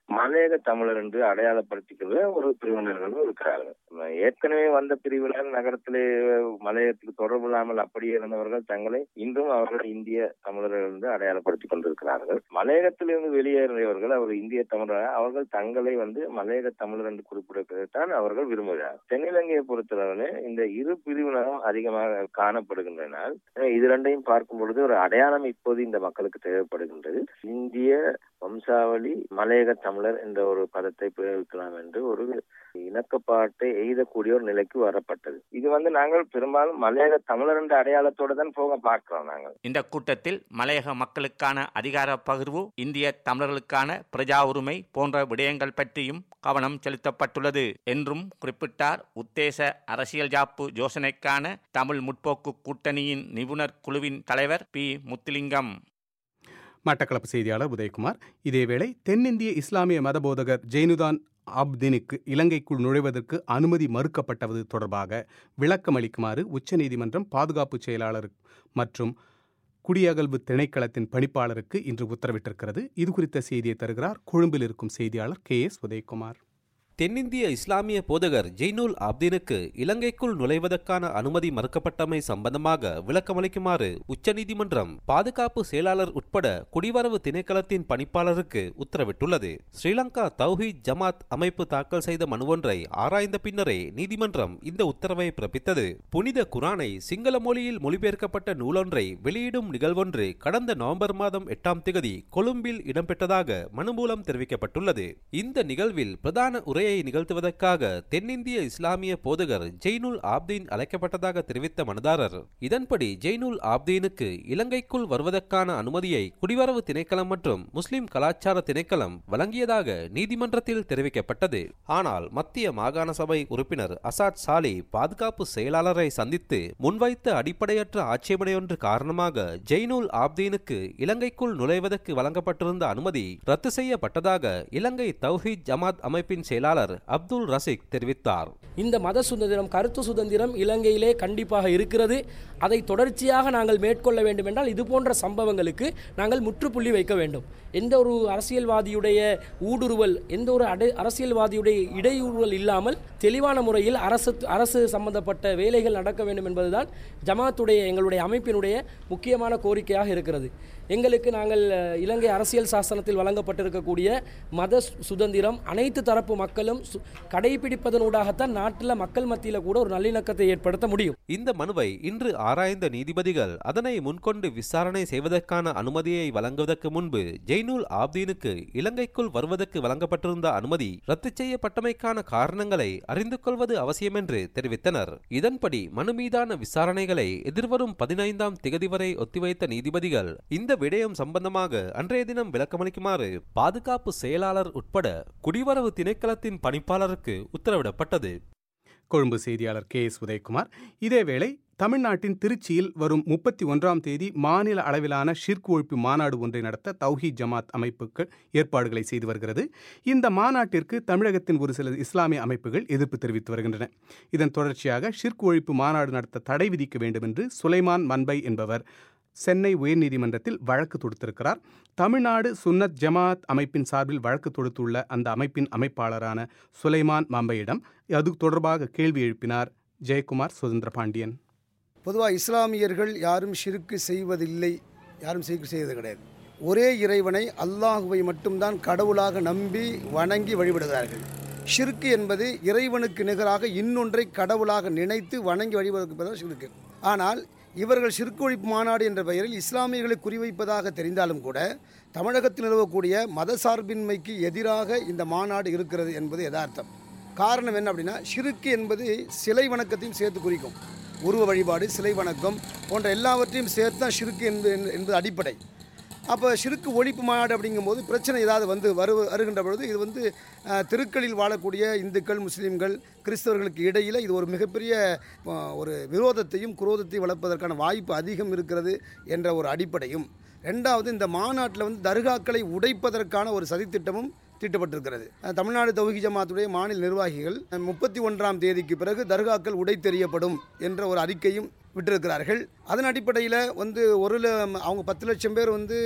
மலையக தமிழர் என்று அடையாளப்படுத்திக்கிற ஒரு பிரிவினர்களும் இருக்கிறார்கள். ஏற்கனவே வந்த பிரிவினர் நகரத்திலே மலையகத்துக்கு தொடர்பு இல்லாமல் அப்படியே இருந்தவர்கள் தங்களை இன்றும் அவர்கள் இந்திய தமிழர்கள் என்று அடையாளப்படுத்திக் கொண்டிருக்கிறார்கள். மலையகத்திலிருந்து வெளியேறியவர்கள் அவர் இந்திய தமிழர், அவர்கள் தங்களை வந்து மலையக தமிழர் என்று குறிப்பிடுவதைத்தான் அவர்கள் விரும்புகிறார். தென்னிலங்கையை பொறுத்தளவில் இந்த இரு பிரிவினரும் அதிகமாக காணப்படுகின்றனால் இது இரண்டையும் பார்க்கும் பொழுது ஒரு அடையாளம் இப்போது இந்த மக்களுக்கு தேவைப்படுகின்றது. இந்திய வம்சாவளி மலையக தமிழர் என்ற ஒரு பதத்தை பிரயோகிக்கலாம் என்று ஒரு இணக்கப்பாட்டை எய்தக்கூடிய ஒரு நிலைக்கு வரப்பட்டது. இது வந்து நாங்கள் பெரும்பாலும் மலையக தமிழர் என்ற அடையாளத்தோடு தான் போக பார்க்கிறோம். நாங்கள் இந்த கூட்டத்தில் மலையக மக்களுக்கான அதிகார பகிர்வு, இந்திய தமிழர்களுக்கான பிரஜா உரிமை போன்ற விடயங்கள் பற்றியும் கவனம் செலுத்தப்பட்டுள்ளது என்றும் குறிப்பிட்டார். உத்தேச அரசியல் ஜாப்பு யோசனைக்கான தமிழ் முற்போக்கு கூட்டணியின் நிபுணர் குழுவின் தலைவர் பி முத்துலிங்கம். மட்டக்களப்பு செய்தியாளர் உதயகுமார். இதேவேளை தென்னிந்திய இஸ்லாமிய மதபோதகர் ஜெய்னுதான் ஆப்தீனுக்கு இலங்கைக்குள் நுழைவதற்கு அனுமதி மறுக்கப்பட்டது தொடர்பாக விளக்கம் அளிக்குமாறு உச்சநீதிமன்றம் பாதுகாப்பு செயலாளர் மற்றும் குடியகல்வு திணைக்களத்தின் பணிப்பாளருக்கு இன்று உத்தரவிட்டிருக்கிறது. இது குறித்த செய்தியை தருகிறார் கொழும்பில் இருக்கும் செய்தியாளர் கே எஸ் உதயகுமார். தென்னிந்திய இஸ்லாமிய போதகர் ஜெய்னுல் ஆப்தீனுக்கு இலங்கைக்குள் நுழைவதற்கான அனுமதி மறுக்கப்பட்டமை சம்பந்தமாக விளக்கமளிக்குமாறு உச்சநீதிமன்றம் பாதுகாப்பு செயலாளர் உட்பட குடிவரவு திணைக்களத்தின் பணிப்பாளருக்கு உத்தரவிட்டுள்ளது. ஸ்ரீலங்கா தௌஹீத் ஜமாத் அமைப்பு தாக்கல் செய்த மனுவொன்றை ஆராய்ந்த பின்னரே நீதிமன்றம் இந்த உத்தரவை பிறப்பித்தது. புனித குரானை சிங்கள மொழியில் மொழிபெயர்க்கப்பட்ட நூலொன்றை வெளியிடும் நிகழ்வொன்று கடந்த நவம்பர் மாதம் எட்டாம் திகதி கொழும்பில் இடம்பெற்றதாக மனு மூலம் தெரிவிக்கப்பட்டுள்ளது. இந்த நிகழ்வில் பிரதான உரையை நிகழ்த்துவதற்காக தென்னிந்திய இஸ்லாமிய போதகர் ஜெய்னுல் ஆப்தீன் அழைக்கப்பட்டதாக தெரிவித்த மனுதாரர், இதன்படி ஜெய்னுல் ஆப்தீனுக்கு இலங்கைக்குள் வருவதற்கான அனுமதியை குடிவரவு திணைக்களம் மற்றும் முஸ்லிம் கலாச்சார திணைக்களம் வழங்கியதாக நீதிமன்றத்தில் தெரிவிக்கப்பட்டது. ஆனால் மத்திய மாகாண சபை உறுப்பினர் அசாத் சாலி பாதுகாப்பு செயலாளரை சந்தித்து முன்வைத்த அடிப்படையற்ற ஆட்சேபனையொன்று காரணமாக ஜெய்னுல் ஆப்தீனுக்கு இலங்கைக்குள் நுழைவதற்கு வழங்கப்பட்டிருந்த அனுமதி ரத்து செய்யப்பட்டதாக இலங்கை தௌஹீத் ஜமாத் அமைப்பின் செயலாளர் அப்துல் ரசிக் தெரிவித்தார். இந்த மத சுதந்திரம், கருத்து சுதந்திரம் இலங்கையிலே கண்டிப்பாக இருக்கிறது. அதை தொடர்ச்சியாக நாங்கள் மேற்கொள்ள வேண்டும் என்றால் இது போன்ற சம்பவங்களுக்கு நாங்கள் முற்றுப்புள்ளி வைக்க வேண்டும். எந்த ஒரு அரசியல்வாதியுடைய ஊடுருவல், எந்த ஒரு அடை அரசியல்வாதியுடைய இடையூறுவல் இல்லாமல் தெளிவான முறையில் அரசு அரசு சம்பந்தப்பட்ட வேலைகள் நடக்க வேண்டும் என்பதுதான் ஜமாத்துடைய எங்களுடைய அமைப்பினுடைய முக்கியமான கோரிக்கையாக இருக்கிறது. எங்களுக்கு நாங்கள் இலங்கை அரசியல் சாசனத்தில் வழங்கப்பட்டிருக்கக்கூடிய மத சுதந்திரம் அனைத்து தரப்பு மக்களும் கடைபிடிப்பதனூடாகத்தான் நாட்டில் மக்கள் மத்தியில் கூட ஒரு நல்லிணக்கத்தை ஏற்படுத்த முடியும். இந்த மனுவை இன்று ஆராய்ந்த நீதிபதிகள் அதனை முன்கொண்டு விசாரணை செய்வதற்கான அனுமதியை வழங்குவதற்கு முன்பு ஜெய்னுல் ஆப்தீனுக்கு இலங்கைக்குள் வருவதற்கு வழங்கப்பட்டிருந்த அனுமதி ரத்து செய்யப்பட்டமைக்கான காரணங்களை அறிந்து கொள்வது அவசியம் என்று தெரிவித்தனர். இதன்படி மனு மீதான விசாரணைகளை எதிர்வரும் பதினைந்தாம் திகதி வரை ஒத்திவைத்த நீதிபதிகள் இந்த விடயம் சம்பந்தமாக அன்றைய தினம் விளக்கமளிக்குமாறு பாதுகாப்பு செயலாளர் உட்பட குடிவரவு திணைக்களத்தின் பணிப்பாளருக்கு உத்தரவிடப்பட்டது. கொழும்பு செய்தியாளர் கே எஸ் உதயகுமார். இதேவேளை தமிழ்நாட்டின் திருச்சியில் வரும் முப்பத்தி ஒன்றாம் தேதி மாநில அளவிலான ஷிர்க் ஒழிப்பு மாநாடு ஒன்றை நடத்த தௌஹீத் ஜமாத் அமைப்புகள் ஏற்பாடுகளை செய்து வருகிறது. இந்த மாநாட்டிற்கு தமிழகத்தின் ஒரு சில இஸ்லாமிய அமைப்புகள் எதிர்ப்பு தெரிவித்து வருகின்றன. இதன் தொடர்ச்சியாக ஷிர்க் ஒழிப்பு மாநாடு நடத்த தடை விதிக்க வேண்டும் என்று சுலைமான் மன்பை என்பவர் சென்னை உயர்நீதிமன்றத்தில் வழக்கு தொடுத்திருக்கிறார். தமிழ்நாடு சுன்னத் ஜமாத் அமைப்பின் சார்பில் வழக்கு தொடுத்துள்ள அந்த அமைப்பின் அமைப்பாளரான சுலைமான் மம்பையிடம் அது தொடர்பாக கேள்வி எழுப்பினார் ஜெயக்குமார் சுதந்திர பாண்டியன். பொதுவாக இஸ்லாமியர்கள் யாரும் ஷிர்க்கு செய்வதில்லை, யாரும் ஷிர்க்கு செய்வது கிடையாது. ஒரே இறைவனை அல்லாஹுவை மட்டும்தான் கடவுளாக நம்பி வணங்கி வழிபடுகிறார்கள். ஷிர்க்கு என்பது இறைவனுக்கு நிகராக இன்னொன்றை கடவுளாக நினைத்து வணங்கி வழிபடுவதற்கு ஷிர்க்கு. ஆனால் இவர்கள் ஷிர்க் ஒழிப்பு மாநாடு என்ற பெயரில் இஸ்லாமியர்களை குறிவைப்பதாக தெரிந்தாலும் கூட தமிழகத்தில் நிலவக்கூடிய மத சார்பின்மைக்கு எதிராக இந்த மாநாடு இருக்கிறது என்பது யதார்த்தம். காரணம் என்ன அப்படின்னா, ஷிர்க் என்பது சிலை வணக்கத்தையும் சேர்த்து குறிக்கும். உருவ வழிபாடு, சிலை வணக்கம் போன்ற எல்லாவற்றையும் சேர்த்து தான் ஷிர்க் என்பது அடிப்படை. அப்போ ஷிர்க் ஒழிப்பு மாநாடு அப்படிங்கும்போது பிரச்சனை ஏதாவது வந்து வரு வருகின்ற பொழுது இது வந்து தெருக்களில் வாழக்கூடிய இந்துக்கள், முஸ்லீம்கள், கிறிஸ்தவர்களுக்கு இடையில் இது ஒரு மிகப்பெரிய ஒரு விரோதத்தையும் குரோதத்தையும் வளர்ப்பதற்கான வாய்ப்பு அதிகம் இருக்கிறது என்ற ஒரு அடிப்படையும், ரெண்டாவது இந்த மாநாட்டில் வந்து தர்காக்களை உடைப்பதற்கான ஒரு சதித்திட்டமும் தீட்டப்பட்டிருக்கிறது. தமிழ்நாடு தௌஹீத் ஜமாத்துடைய மாநில நிர்வாகிகள் முப்பத்தி ஒன்றாம் தேதிக்கு பிறகு தர்காக்கள் உடைத்தெறியப்படும் என்ற ஒரு அறிக்கையும் விட்டிருக்கிறார்கள். அதன் அடிப்படையில் வந்து ஒரு அவங்க பத்து லட்சம் பேர் வந்து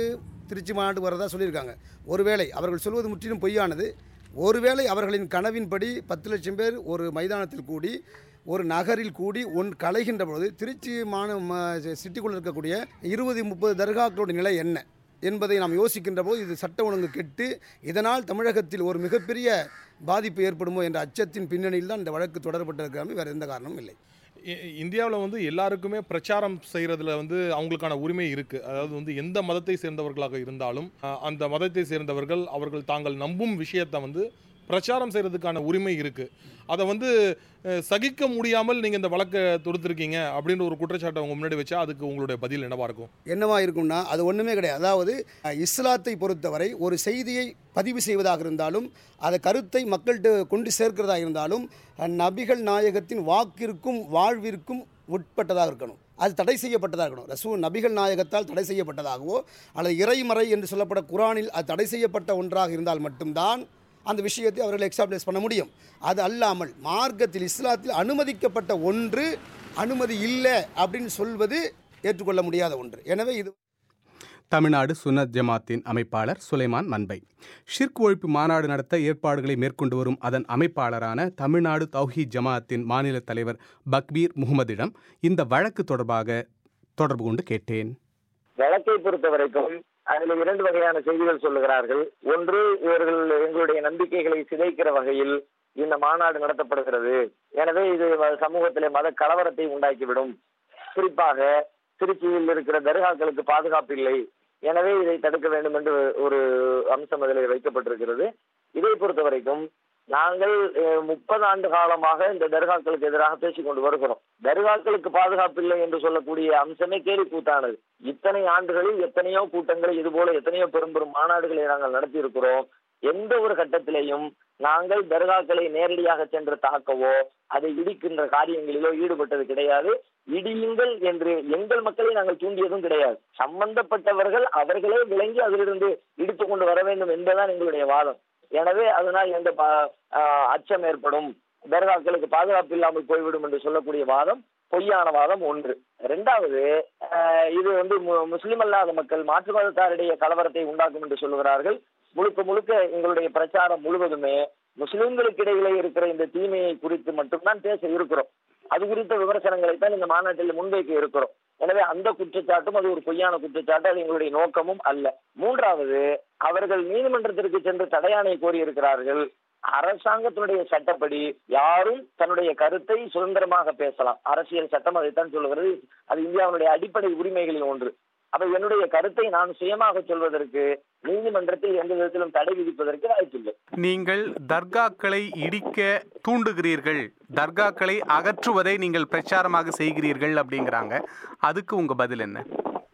திருச்சி மாநாட்டுக்கு வரதா சொல்லியிருக்காங்க. ஒருவேளை அவர்கள் சொல்வது முற்றிலும் பொய்யானது. ஒருவேளை அவர்களின் கனவின்படி பத்து லட்சம் பேர் ஒரு மைதானத்தில் கூடி ஒரு நகரில் கூடி ஒன் கலைகின்ற பொழுது திருச்சி மாந சிட்டிக்குள்ளே இருக்கக்கூடிய இருபது முப்பது தர்காக்களோட நிலை என்ன என்பதை நாம் யோசிக்கின்ற போது இது சட்ட ஒழுங்கு கெட்டு இதனால் தமிழகத்தில் ஒரு மிகப்பெரிய பாதிப்பு ஏற்படுமோ என்ற அச்சத்தின் பின்னணியில் தான் இந்த வழக்கு தொடரப்பட்டிருக்கிறாங்க. வேறு எந்த காரணமும் இல்லை. இந்தியாவில் வந்து எல்லாருக்குமே பிரச்சாரம் செய்கிறதுல வந்து அவங்களுக்கான உரிமை இருக்குது. அதாவது வந்து எந்த மதத்தை சேர்ந்தவர்களாக இருந்தாலும் அந்த மதத்தை சேர்ந்தவர்கள் அவர்கள் தாங்கள் நம்பும் விஷயத்தை வந்து பிரச்சாரம் செய்கிறதுக்கான உரிமை இருக்குது. அதை வந்து சகிக்க முடியாமல் நீங்கள் இந்த வழக்கை தொடுத்திருக்கீங்க அப்படின்ற ஒரு குற்றச்சாட்டை அவங்க முன்னாடி வச்சா அதுக்கு உங்களுடைய பதில் என்னவா இருக்கும்? என்னவா இருக்கும்னா அது ஒன்றுமே கிடையாது. அதாவது இஸ்லாத்தை பொறுத்தவரை ஒரு செய்தியை பதிவு செய்வதாக இருந்தாலும் அதை கருத்தை மக்கள்கிட்ட கொண்டு சேர்க்கிறதா இருந்தாலும் நபிகள் நாயகத்தின் வாக்கிற்கும் வாழ்விற்கும் உட்பட்டதாக இருக்கணும். அது தடை செய்யப்பட்டதாக இருக்கணும். ரசூல் நபிகள் நாயகத்தால் தடை செய்யப்பட்டதாகவோ அல்லது இறைமறை என்று சொல்லப்பட்ட குரானில் அது தடை செய்யப்பட்ட ஒன்றாக இருந்தால் மட்டும்தான் அந்த விஷயத்தை அவர்கள் எக்ஸாப்ளேஸ் பண்ண முடியும். அது அல்லாமல் மார்க்கத்தில் இஸ்லாத்தில் அனுமதிக்கப்பட்ட ஒன்று அனுமதி இல்லை அப்படின்னு சொல்வது ஏற்றுக்கொள்ள முடியாத ஒன்று. எனவே இது தமிழ்நாடு சுன்னத் ஜமாத்தின் அமைப்பாளர் சுலைமான் மன்பை ஷிர்க் ஒழிப்பு மாநாடு நடத்த ஏற்பாடுகளை மேற்கொண்டு வரும் அதன் அமைப்பாளரான தமிழ்நாடு தௌஹீத் ஜமாத்தின் மாநில தலைவர் பக்பீர் முகமதிடம் இந்த வழக்கு தொடர்பாக தொடர்பு கொண்டு கேட்டேன். வழக்கை பொறுத்த வரைக்கும் அதில் இரண்டு வகையான செய்திகள் சொல்லுகிறார்கள். ஒன்று, இவர்கள் எங்களுடைய நம்பிக்கைகளை சிதைக்கிற வகையில் இந்த மாநாடு நடத்தப்படுகிறது, எனவே இது சமூகத்திலே மத கலவரத்தை உண்டாக்கிவிடும், குறிப்பாக திருச்சியில் இருக்கிற தர்காக்களுக்கு பாதுகாப்பு இல்லை, எனவே இதை தடுக்க வேண்டும் என்று ஒரு அம்சம் அதில் வைக்கப்பட்டிருக்கிறது. இதை பொறுத்த வரைக்கும் நாங்கள் முப்பது ஆண்டு காலமாக இந்த தர்காக்களுக்கு எதிராக பேசிக் கொண்டு வருகிறோம். தர்காக்களுக்கு பாதுகாப்பு இல்லை என்று சொல்லக்கூடிய அம்சமே கேலி கூத்தானது. இத்தனை ஆண்டுகளில் எத்தனையோ கூட்டங்களை இது போல எத்தனையோ பெரும் பெரும் மாநாடுகளை நாங்கள் நடத்தி இருக்கிறோம். எந்த ஒரு கட்டத்திலேயும் நாங்கள் தர்காக்களை நேரடியாக சென்று தாக்கவோ அதை இடிக்கின்ற காரியங்களிலோ ஈடுபட்டது கிடையாது. இடியுங்கள் என்று எங்கள் மக்களை நாங்கள் தூண்டியதும் கிடையாது. சம்பந்தப்பட்டவர்கள் அவர்களே விளங்கி அதிலிருந்து இடித்துக் கொண்டு வர வேண்டும் என்பதுதான் எங்களுடைய வாதம். எனவே அதனால் எந்த அச்சம் ஏற்படும், தர்காக்களுக்கு பாதுகாப்பு இல்லாமல் போய்விடும் என்று சொல்லக்கூடிய வாதம் பொய்யான வாதம் ஒன்று. இரண்டாவது, இது வந்து முஸ்லிம் அல்லாத மக்கள் மாற்று மதத்தாரிடையே கலவரத்தை உண்டாக்கும் என்று சொல்லுகிறார்கள். முழுக்க முழுக்க எங்களுடைய பிரச்சாரம் முழுவதுமே முஸ்லிம்களுக்கு இடையிலே இருக்கிற இந்த தீமையை குறித்து மட்டும்தான் பேச இருக்கிறோம். அது குறித்த விமர்சனங்களை தான் இந்த மாநாட்டில் முன்வைக்க இருக்கிறோம். எனவே அந்த குற்றச்சாட்டும் அது ஒரு பொய்யான குற்றச்சாட்டு, அது எங்களுடைய நோக்கமும் அல்ல. மூன்றாவது, அவர்கள் நீதிமன்றத்திற்கு சென்று தடையாணை கோரி இருக்கிறார்கள். அரசாங்கத்தினுடைய சட்டப்படி யாரும் தன்னுடைய கருத்தை சுதந்திரமாக பேசலாம். அரசியல் சட்டம் அதைத்தான் சொல்லுகிறது. அது இந்தியாவுடைய அடிப்படை உரிமைகளில் ஒன்று. அப்ப என்னுடைய கருத்தை நான் சுயமாக சொல்வதற்கு நீதிமன்றத்தில் எந்த விதத்திலும் தடை விதிப்பதற்கு வாய்ப்பில்லை. நீங்கள் தர்காக்களை இடிக்க தூண்டுகிறீர்கள், தர்காக்களை அகற்றுவதை நீங்கள் பிரச்சாரமாக செய்கிறீர்கள் அப்படிங்கிறாங்க. அதுக்கு உங்க பதில் என்ன?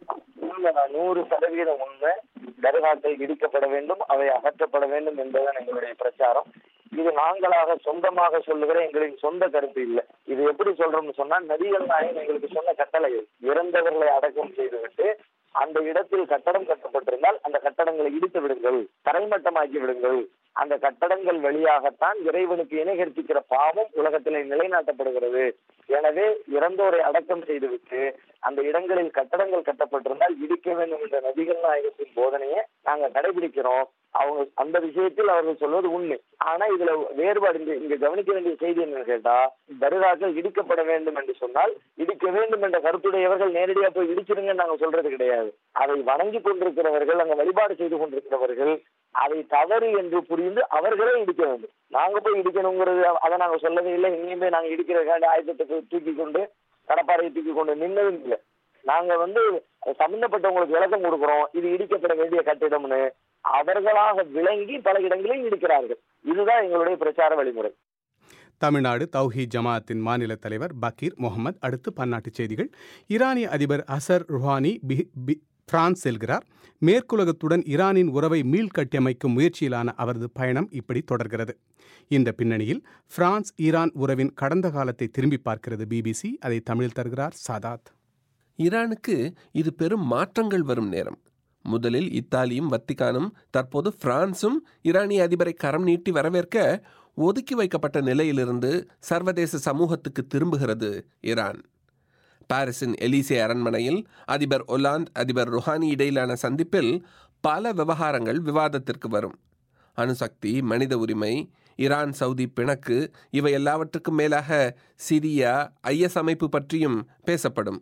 நூறு சதவீதம் உண்மை. தர்காக்கள் இடிக்கப்பட வேண்டும், அவை அகற்றப்பட வேண்டும் என்பதுதான் எங்களுடைய பிரச்சாரம். இது நாங்களாக சொந்தமாக சொல்லுகிற எங்களின் சொந்த கருத்து இல்லை. இது எப்படி சொல்றோம்னு சொன்னா, நபிகள் நாயகம் எங்களுக்கு சொன்ன கட்டளை, இறந்தவர்களை அடக்கம் செய்துவிட்டு அந்த இடத்தில் கட்டடம் கட்டப்பட்டிருந்தால் அந்த கட்டடங்களை இடித்து விடுங்கள், தரைமட்டமாக்கி விடுங்கள். அந்த கட்டடங்கள் வழியாகத்தான் இறைவனுக்கு இணை கற்பிக்கிற பாவம் உலகத்திலே நிலைநாட்டப்படுகிறது. எனவே இறந்தோரை அடக்கம் செய்துவிட்டு அந்த இடங்களில் கட்டடங்கள் கட்டப்பட்டிருந்தால் இடிக்க வேண்டும் என்ற நபிகள் நாயகத்தின் போதனையை நாங்க கடைபிடிக்கிறோம். அவங்க அந்த விஷயத்தில் அவர்கள் சொல்வது உண்மை. ஆனா இதுல வேறுபாடு இங்க இங்க கவனிக்க வேண்டிய செய்தி என்னன்னு கேட்டா, தர்காக்கள் இடிக்கப்பட வேண்டும் என்று சொன்னால் இடிக்க வேண்டும் என்ற கருத்துடையவர்கள் நேரடியா போய் இடிச்சிருங்கன்னு நாங்க சொல்றது கிடையாது. அதை வணங்கி கொண்டிருக்கிறவர்கள், அங்க வழிபாடு செய்து கொண்டிருக்கிறவர்கள் அதை தவறு என்று புரிந்து அவர்களே இடிக்க வேண்டும். நாங்க போய் இடிக்கணுங்கிறது அதை நாங்க சொல்லவே இல்லை. இனிமே நாங்க இடிக்கிறதுக்காண்டி ஆயுதத்தை தூக்கி கொண்டு கடப்பாறையை தூக்கி கொண்டு நின்னதும் இல்லை. நாங்க வந்து சம்பந்தப்பட்டவங்களுக்கு விளக்கம் கொடுக்கிறோம், இது இடிக்கப்பட வேண்டிய கட்டிடம்னு. அவர்களாக விளங்கி பல இடங்களில் இடிக்கிறார்கள். இதுதான் எங்களுடைய பிரச்சார வழிமுறை. தமிழ்நாடு தௌஹீத் ஜமாத்தின் மாநில தலைவர் பக்கீர் முகமது. அடுத்து பன்னாட்டு செய்திகள். ஈரானிய அதிபர் ஹசன் ருஹானி பிரான்ஸ் செல்கிறார். மேற்குலகத்துடன் ஈரானின் உறவை மீள்கட்டியமைக்கும் முயற்சியிலான அவரது பயணம் இப்படி தொடர்கிறது. இந்த பின்னணியில் பிரான்ஸ் ஈரான் உறவின் கடந்த காலத்தை திரும்பி பார்க்கிறது பிபிசி. அதை தமிழில் தருகிறார் சாதாத். ஈரானுக்கு இது பெரும் மாற்றங்கள் வரும் நேரம். முதலில் இத்தாலியும் வத்திக்கானும் தற்போது பிரான்சும் ஈரானிய அதிபரை கரம் நீட்டி வரவேற்க ஒதுக்கி வைக்கப்பட்ட நிலையிலிருந்து சர்வதேச சமூகத்துக்கு திரும்புகிறது ஈரான். பாரிஸின் எலிசே அரண்மனையில் அதிபர் ஒலாந்து அதிபர் ருஹானி இடையிலான சந்திப்பில் பல விவகாரங்கள் விவாதத்திற்கு வரும். அணுசக்தி, மனித உரிமை, ஈரான் சவுதி பிணக்கு, இவை எல்லாவற்றுக்கும் மேலாக சிரியா, ஐஎஸ் அமைப்பு பற்றியும் பேசப்படும்.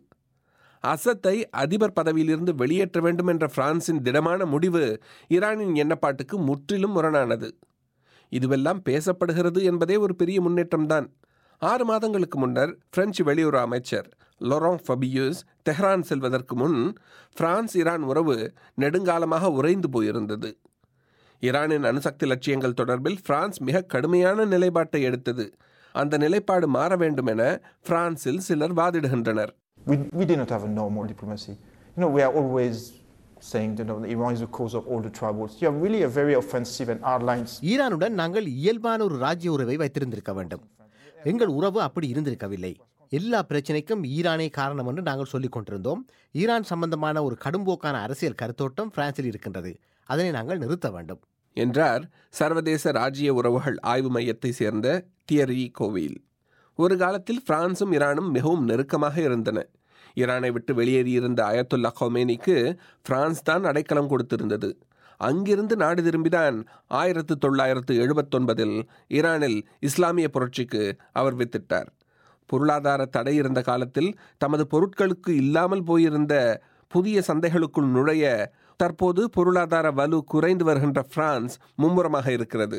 அசத்தை அதிபர் பதவியிலிருந்து வெளியேற்ற வேண்டும் என்ற பிரான்சின் திடமான முடிவு ஈரானின் எண்ணப்பாட்டுக்கு முற்றிலும் முரணானது. இதுவெல்லாம் பேசப்படுகிறது என்பதே ஒரு பெரிய முன்னேற்றம்தான். ஆறு மாதங்களுக்கு முன்னர் பிரெஞ்சு வெளியுறவு அமைச்சர் லொரான் ஃபபியூஸ் தெஹ்ரான் செல்வதற்கு முன் பிரான்ஸ் ஈரான் உறவு நெடுங்காலமாக உறைந்து போயிருந்தது. ஈரானின் அணுசக்தி லட்சியங்கள் தொடர்பில் பிரான்ஸ் மிக கடுமையான நிலைப்பாட்டை எடுத்தது. அந்த நிலைப்பாடு மாற வேண்டும் என பிரான்சில் சிலர் வாதிடுகின்றனர். We, we did not have a normal diplomacy. You know, we are always saying that you know, Iran is the cause of all the troubles. You have really a very offensive and hard lines. ஈரானுடன் நாங்கள் இயல்பான ஒரு ராஜ்ய உறவை வைத்திருந்திருக்க வேண்டும். எங்கள் உறவு அப்படி இருந்திருக்கவில்லை. எல்லா பிரச்சனைக்கும் ஈரானே காரணம் என்று நாங்கள் சொல்லிக் கொண்டிருந்தோம். ஈரான் சம்பந்தமான ஒரு கடும்போக்கான அரசியல் கருத்தோட்டம் பிரான்சில் இருக்கின்றது. அதனை நாங்கள் நிறுத்த வேண்டும் என்றார் சர்வதேச ராஜ்ய உறவுகள் ஆய்வு மையத்தை சேர்ந்த தியரி கோவில். ஒரு காலத்தில் பிரான்சும் ஈரானும் மிகவும் நெருக்கமாக இருந்தன. ஈரானை விட்டு வெளியேறியிருந்த அயத்துல்லா கொமேனிக்கு பிரான்ஸ் தான் அடைக்கலம் கொடுத்திருந்தது. அங்கிருந்து நாடு திரும்பிதான் ஆயிரத்து தொள்ளாயிரத்து எழுபத்தொன்பதில் ஈரானில் இஸ்லாமிய புரட்சிக்கு அவர் வித்திட்டார். பொருளாதார தடை இருந்த காலத்தில் தமது பொருட்களுக்கு இல்லாமல் போயிருந்த புதிய சந்தைகளுக்குள் நுழைய தற்போது பொருளாதார வலு குறைந்து வருகின்ற பிரான்ஸ் மும்முரமாக இருக்கிறது.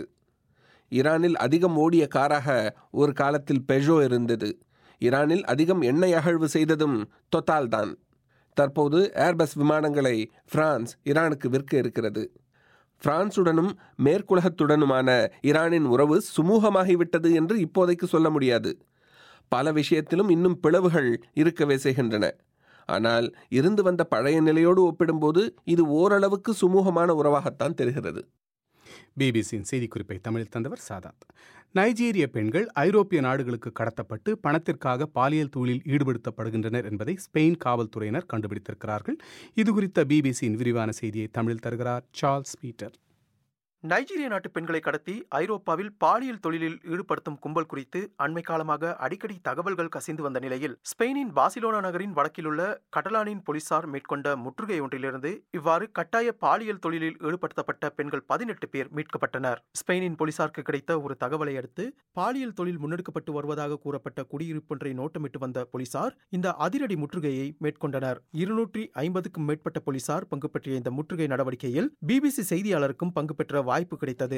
ஈரானில் அதிகம் ஓடிய காராக ஒரு காலத்தில் பெஜோ இருந்தது. ஈரானில் அதிகம் எண்ணெய் அகழ்வு செய்ததும் தொத்தால் தான். தற்போது ஏர்பஸ் விமானங்களை பிரான்ஸ் ஈரானுக்கு விற்க இருக்கிறது. பிரான்சுடனும் மேற்குலகத்துடனுமான ஈரானின் உறவு சுமூகமாகிவிட்டது என்று இப்போதைக்கு சொல்ல முடியாது. பல விஷயத்திலும் இன்னும் பிளவுகள் இருக்கவே செய்கின்றன. ஆனால் இருந்து வந்த பழைய நிலையோடு ஒப்பிடும்போது இது ஓரளவுக்கு சுமூகமான உறவாகத்தான் தெரிகிறது. பிபிசியின் செய்திக்குறிப்பை தமிழில் தந்தவர் சாதாத். நைஜீரிய பெண்கள் ஐரோப்பிய நாடுகளுக்கு கடத்தப்பட்டு பணத்திற்காக பாலியல் தொழிலில் ஈடுபடுத்தப்படுகின்றனர் என்பதை ஸ்பெயின் காவல்துறையினர் கண்டுபிடித்திருக்கிறார்கள். இதுகுறித்த பிபிசியின் விரிவான செய்தியை தமிழில் தருகிறார் சார்ல்ஸ் பீட்டர். நைஜீரிய நாட்டு பெண்களை கடத்தி ஐரோப்பாவில் பாலியல் தொழிலில் ஈடுபடுத்தும் கும்பல் குறித்து அண்மை காலமாக அடிக்கடி தகவல்கள் கசிந்து வந்த நிலையில் ஸ்பெயினின் பார்சிலோனா நகரின் வடக்கிலுள்ள கடலானின் போலீசார் மேற்கொண்ட முற்றுகை ஒன்றிலிருந்து இவ்வாறு கட்டாய பாலியல் தொழிலில் ஈடுபடுத்தப்பட்ட பெண்கள் பதினெட்டு பேர் மீட்கப்பட்டனர். ஸ்பெயினின் போலீசாருக்கு கிடைத்த ஒரு தகவலை அடுத்து பாலியல் தொழில் முன்னெடுக்கப்பட்டு வருவதாக கூறப்பட்ட குடியிருப்பொன்றை நோட்டமிட்டு வந்த போலீசார் இந்த அதிரடி முற்றுகையை மேற்கொண்டனர். இருநூற்றி ஐம்பதுக்கும் மேற்பட்ட போலீசார் பங்கு பற்றிய இந்த முற்றுகை நடவடிக்கையில் பிபிசி செய்தியாளருக்கும் பங்கு பெற்ற வாய்ப்பு கிடைத்தது.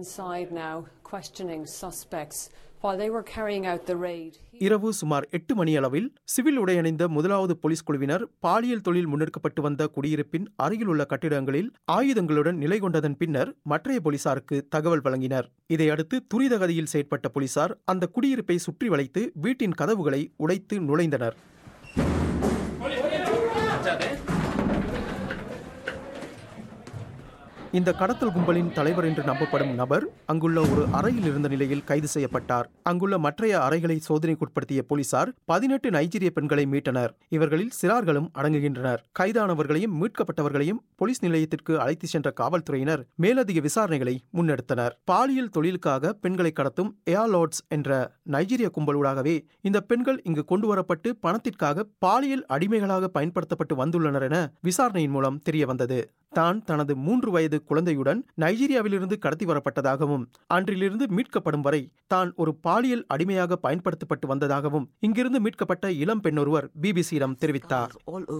இரவு சுமார் எட்டு மணி அளவில் சிவில் உடையணிந்த முதலாவது போலீஸ் குழுவினர் பாலியல் தொழில் முன்னெடுக்கப்பட்டு வந்த குடியிருப்பின் அருகிலுள்ள கட்டிடங்களில் ஆயுதங்களுடன் நிலை கொண்டதன் பின்னர் மற்றைய போலீசாருக்கு தகவல் வழங்கினர். இதையடுத்து துரித கதியில் செயற்பட்ட போலீசார் அந்த குடியிருப்பை சுற்றி வளைத்து வீட்டின் கதவுகளை உடைத்து நுழைந்தனர். இந்த கடத்தல் கும்பலின் தலைவர் என்று நம்பப்படும் நபர் அங்குள்ள ஒரு அறையில் இருந்த நிலையில் கைது செய்யப்பட்டார். அங்குள்ள மற்றைய அறைகளை சோதனைக்குட்படுத்திய போலீசார் பதினெட்டு நைஜீரிய பெண்களை மீட்டனர். இவர்களில் சிறார்களும் அடங்குகின்றனர். கைதானவர்களையும் மீட்கப்பட்டவர்களையும் போலீஸ் நிலையத்திற்கு அழைத்து சென்ற காவல்துறையினர் மேலதிக விசாரணைகளை முன்னெடுத்தனர். பாலியல் தொழிலுக்காக பெண்களை கடத்தும் ஏர்லார்ட்ஸ் என்ற நைஜீரிய கும்பலூடாகவே இந்த பெண்கள் இங்கு கொண்டுவரப்பட்டு பணத்திற்காக பாலியல் அடிமைகளாக பயன்படுத்தப்பட்டு வந்துள்ளனர் என விசாரணையின் மூலம் தெரியவந்தது. தான் தனது மூன்று வயது குழந்தையுடன் நைஜீரியாவிலிருந்து கடத்தி வரப்பட்டதாகவும் அன்றிலிருந்து மீட்கப்படும் வரை தான் ஒரு பாலியல் அடிமையாக பயன்படுத்தப்பட்டு வந்ததாகவும் இங்கிருந்து மீட்கப்பட்ட இளம் பெண்ணொருவர் பிபிசியிடம் தெரிவித்தார்.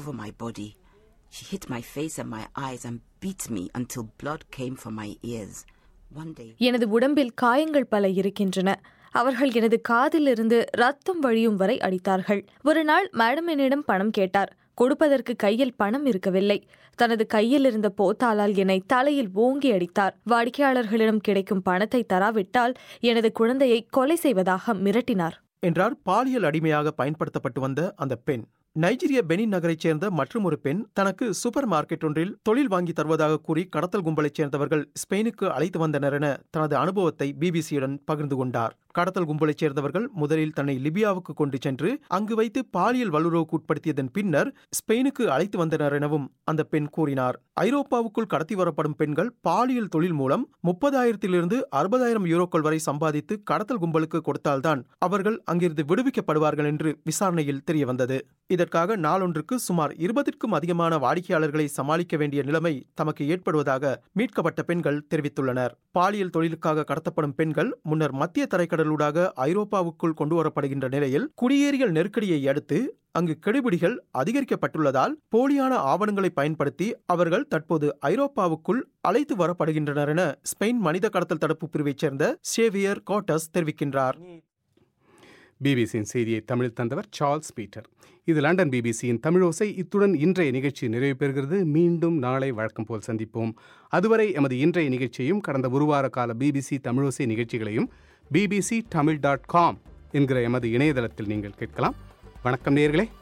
எனது உடம்பில் காயங்கள் பல இருக்கின்றன. அவர்கள் எனது காதிலிருந்து ரத்தம் வழியும் வரை அடித்தார்கள். ஒரு நாள் மேடம் என்னிடம் பணம் கேட்டார். கொடுப்பதற்கு கையில் பணம் இருக்கவில்லை. தனது கையில் இருந்த போத்தாலால் என்னை தலையில் ஓங்கி அடித்தார். வாடிக்கையாளர்களிடம் கிடைக்கும் பணத்தை தராவிட்டால் எனது குழந்தையை கொலை செய்வதாக மிரட்டினார் என்றார் பாலியல் அடிமையாக பயன்படுத்தப்பட்டு வந்த அந்த பெண். நைஜீரிய பெனின் நகரைச் சேர்ந்த மற்றும் ஒரு பெண் தனக்கு சூப்பர் மார்க்கெட் ஒன்றில் தொழில் வாங்கி தருவதாக கூறி கடத்தல் கும்பலைச் சேர்ந்தவர்கள் ஸ்பெயினுக்கு அழைத்து வந்தனர் என தனது அனுபவத்தை பிபிசியுடன் பகிர்ந்து கொண்டார். கடத்தல் கும்பலைச் சேர்ந்தவர்கள் முதலில் தன்னை லிபியாவுக்கு கொண்டு சென்று அங்கு வைத்து பாலியல் வல்லுறவுக்கு உட்படுத்தியதன் பின்னர் ஸ்பெயினுக்கு அழைத்து வந்தனர் எனவும் அந்த பெண் கூறினார். ஐரோப்பாவுக்குள் கடத்தி வரப்படும் பெண்கள் பாலியல் தொழில் மூலம் முப்பதாயிரத்திலிருந்து அறுபதாயிரம் யூரோக்கள் வரை சம்பாதித்து கடத்தல் கும்பலுக்கு கொடுத்தால்தான் அவர்கள் அங்கிருந்து விடுவிக்கப்படுவார்கள் என்று விசாரணையில் தெரியவந்தது. இதற்காக நாளொன்றுக்கு சுமார் இருபதுக்கும் அதிகமான வாடிக்கையாளர்களை சமாளிக்க வேண்டிய நிலைமை தமக்கு ஏற்படுவதாக மீட்கப்பட்ட பெண்கள் தெரிவித்துள்ளனர். பாலியல் தொழிலுக்காக கடத்தப்படும் பெண்கள் முன்னர் மத்திய தரைக்கடலூடாக ஐரோப்பாவுக்குள் கொண்டுவரப்படுகின்ற நிலையில் குடியேறிகள் நெருக்கடியை அடுத்து அங்கு கெடுபிடிகள் அதிகரிக்கப்பட்டுள்ளதால் போலியான ஆவணங்களை பயன்படுத்தி அவர்கள் தற்போது ஐரோப்பாவுக்குள் அழைத்து வரப்படுகின்றனர் என ஸ்பெயின் மனித கடத்தல் தடுப்பு பிரிவைச் சேர்ந்த சேவியர் கோட்டஸ் தெரிவிக்கின்றார். பிபிசியின் செய்தியை தமிழில் தந்தவர் சார்ல்ஸ் பீட்டர். இது லண்டன் பிபிசியின் தமிழோசை. இத்துடன் இன்றைய நிகழ்ச்சி நிறைவு பெறுகிறது. மீண்டும் நாளை வழக்கம் போல் சந்திப்போம். அதுவரை எமது இன்றைய நிகழ்ச்சியையும் கடந்த ஒரு வார கால பிபிசி தமிழோசை நிகழ்ச்சிகளையும் பிபிசி தமிழ் டாட் காம் என்கிற எமது இணையதளத்தில் நீங்கள் கேட்கலாம். வணக்கம் நேயர்களே.